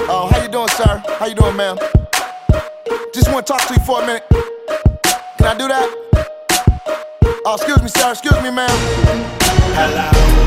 Oh, how you doing, sir? How you doing, ma'am? Just want to talk to you for a minute. Can I do that? Oh, excuse me, sir. Excuse me, ma'am. Hello.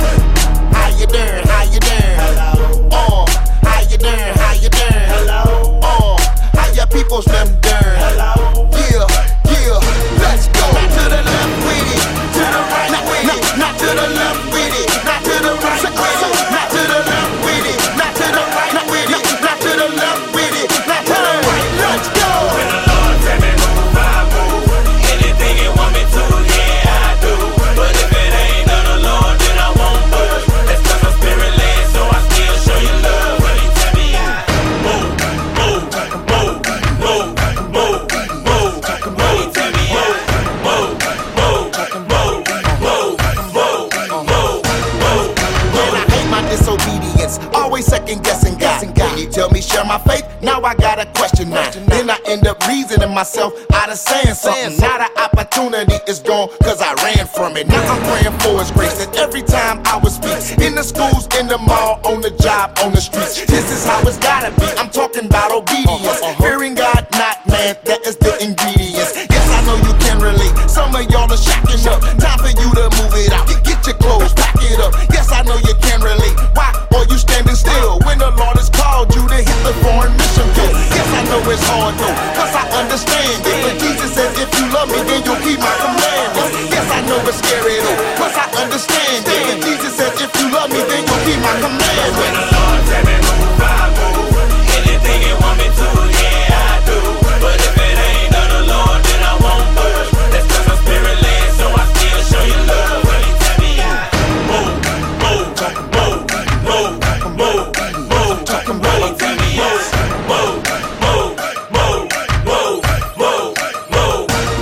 How you doing? How you doing? Hello. Oh, how you doing? How you doing? Hello. Oh, how your people's them doing? Hello. Yeah, yeah. Let's go. Not to the left with it. To the right with it. Not to the left with it. Not to the right with it. Not to the left with it. Not to the right with it. Not to the left with it. Not to the right. Let's go. When the Lord tell me move, I move. Anything you want me to, yeah, I do. But if it ain't of the Lord, then I won't budge. That's 'cause I'm spirit led, so I still show you love. When He tell me I move, move, move, move, move, move. When He tell me I move, move, move, move, move, move, move. Man, I hate my disobedience. Always second guessing God. When you tell me share my faith, now I got a question now. Then I end up reasoning myself out of saying something. Now the opportunity is gone, cause I ran from it. Now I'm praying for His grace. And every time I would speak, in the schools, in the mall, on the job, on the streets, this is how it's gotta be. I'm talking about obedience. Fearing God, not man, that is the ingredients. Yes, I know you can relate. Some of y'all are shacking up. Time for you to move it out. Get your clothes, pack it up. Yes, I know you can relate. Why are you standing still when the Lord has called you to hit the foreign mission field? Yes, I know it's hard though, cause I understand it. But Jesus says if you love me, then you'll keep my commandments. Yes, I know it's scary though, cause I understand it. But Jesus says if you love me, then you'll keep my When commandments. the Lord tell me move, I move. Anything you want me to, yeah, I do. But if it ain't of the Lord, then I won't budge. That's 'cause I'm spirit led, so I still show you love. When He tell me I move, move, move, move, move, move. When He tell me I move, move, move, move, move, move,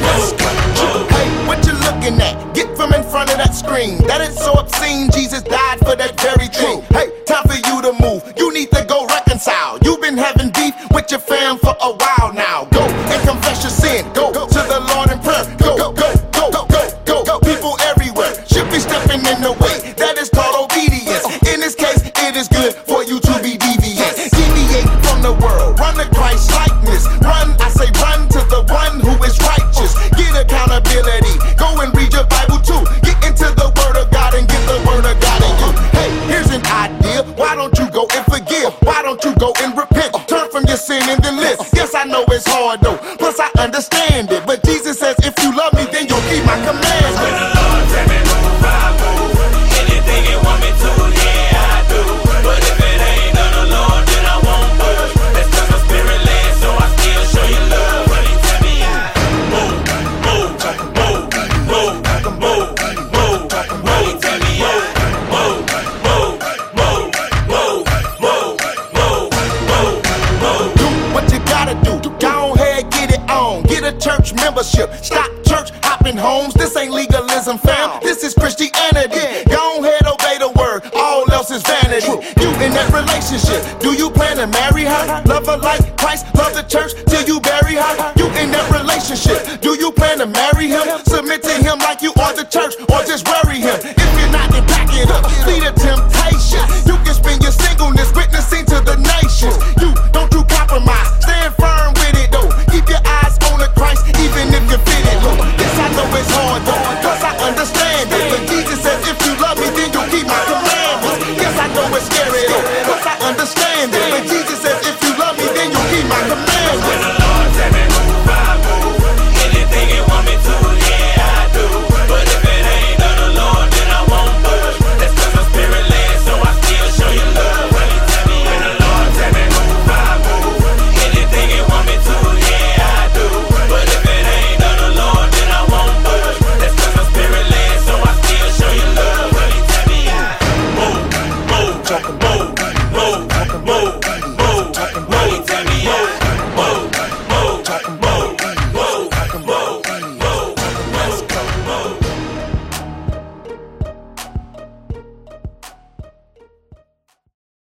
move. Hey, what you looking at? Get from in front of that screen. That is so obscene. Jesus died for that very thing. Hey, time for you to move. You need to go reconcile. You've been having beef with your fam for a while now. Go and confess your sin. Go to the Lord in prayer. Go, go, go, go, go, go. People everywhere should be stepping in the way. That is called obedience. In this case, it is good for you to be deviant. Deviate from the world. Run to Christ likeness. Run, I say run to the one who is righteous. Get accountability. Go and read your Bible too. Get into the Word of God and get the Word of God in you. Hey, here's an idea. Why don't you go and forgive? Why don't you go and repent? Turn from your sin and then live. Yes, I know it's hard though. Plus I understand it. But Jesus says if you love me, then you'll keep my When commandments. the Lord tell me move, I move. Anything you want me to, yeah, I do. But if it ain't of the Lord, then I won't budge. That's 'cause I'm spirit led, so I still show you love. When He tell me I move, move, move, move, move, move. When He tell me I move, move, move, move, move, move, move, move. Do what you gotta do. Go ahead, get it on. Get a church membership. Stop church hopping homes. This ain't legalism, fam. This is Christianity. Go ahead, obey the word. All else is vanity. You in that relationship. Do you plan to marry her? Love her like Christ. Love the church till you bury her. You in that relationship. Do you plan to marry him? Submit to him like you are the church, or just worry him. If you're not, then pack it up. Flee the temptation. You can spend your singleness witnessing to the nations. Don't you compromise. Stand firm with it though. Keep your eyes on the Christ, even if you fit it low. Yes, I know it's hard though, cause I understand it. But Jesus says if you love me, then you'll keep my commandments. Yes, I know it's scary though, cause I understand it. But Jesus